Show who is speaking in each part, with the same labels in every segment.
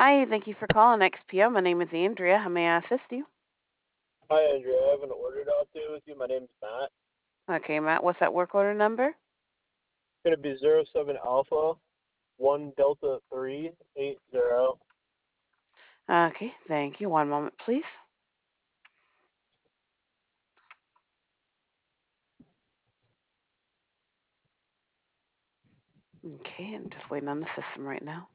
Speaker 1: Hi, thank you for calling XPO. My name is Andrea. How may I assist you?
Speaker 2: Hi, Andrea. I have an order to update with you. My name's Matt.
Speaker 1: Okay, Matt, what's that work order number?
Speaker 2: It's going to be 07 Alpha 1 Delta 380.
Speaker 1: Okay, thank you. One moment, please. Okay, I'm just waiting on the system right now.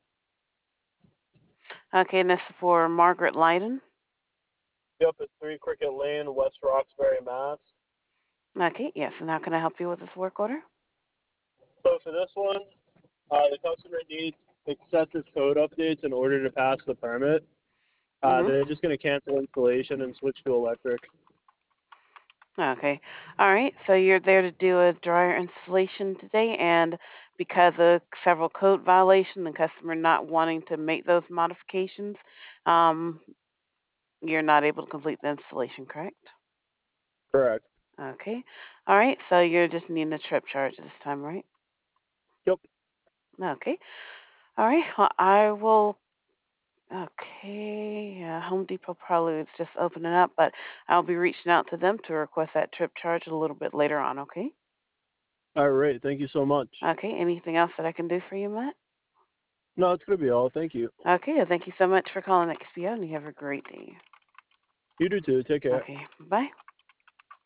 Speaker 1: Okay, and this is for Margaret Lyden.
Speaker 2: Yep, it's 3 Cricket Lane, West Roxbury, Mass.
Speaker 1: Okay, yes, and how can I help you with this work order?
Speaker 2: So for this one, the customer needs excessive code updates in order to pass the permit.
Speaker 1: Mm-hmm.
Speaker 2: They're just going to cancel installation and switch to electric.
Speaker 1: Okay. All right. So you're there to do a dryer installation today, and because of several code violation, the customer not wanting to make those modifications, um, you're not able to complete the installation, correct?
Speaker 2: Correct.
Speaker 1: Okay. All right. So you're just needing a trip charge this time, right?
Speaker 2: Yep.
Speaker 1: Okay. All right. Well, I will. Okay. Yeah, Home Depot probably is just opening up, but I'll be reaching out to them to request that trip charge a little bit later on. Okay.
Speaker 2: All right. Thank you so much.
Speaker 1: Okay. Anything else that I can do for you, Matt?
Speaker 2: No, it's going to be all. Thank you.
Speaker 1: Okay. Well, thank you so much for calling XPO, and you have a great day.
Speaker 2: You do too. Take care.
Speaker 1: Okay. Bye.